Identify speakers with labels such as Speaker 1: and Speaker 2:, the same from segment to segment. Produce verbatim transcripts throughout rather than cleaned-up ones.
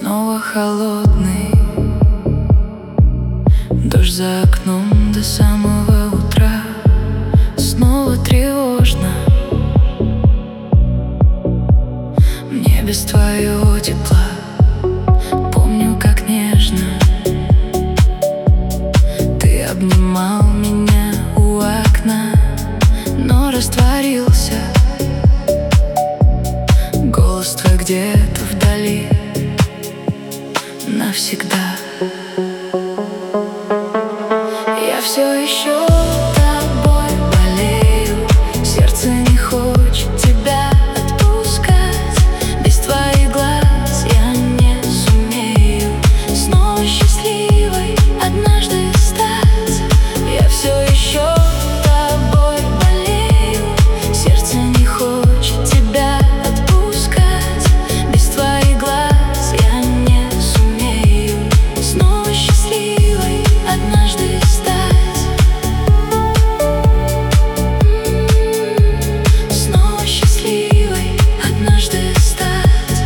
Speaker 1: снова холодный, дождь за окном до самого утра. Снова тревожно мне без твоего тепла. Помню, как нежно ты обнимал меня у окна, но растворился голос твой где-то вдали навсегда. Я все еще тобой болею, сердце не хочет тебя отпускать. Без твоих глаз я не сумею снова счастливой однажды стать. Я все еще тобой болею, сердце не хочет тебя отпускать. Без твоих глаз я не сумею снова счастливой однажды стать. Снова счастливой однажды стать.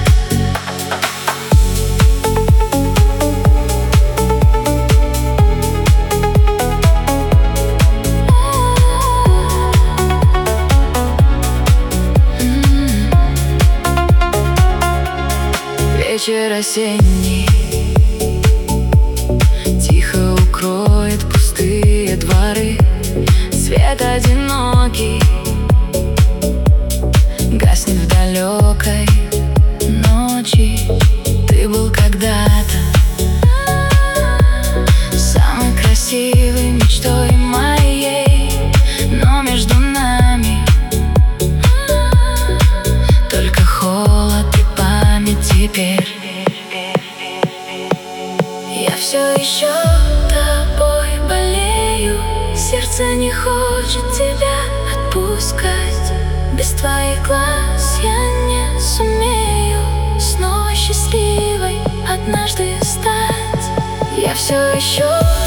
Speaker 1: Вечер осенний тихо укроет пустые дворы. Свет одинокий гаснет в далекой ночи. Ты был когда-то самой красивой мечтой моей, но между нами только холод и память теперь. Я все еще тобой болею, сердце не хочет тебя отпускать. Без твоих глаз я не сумею снова счастливой однажды стать. Я все еще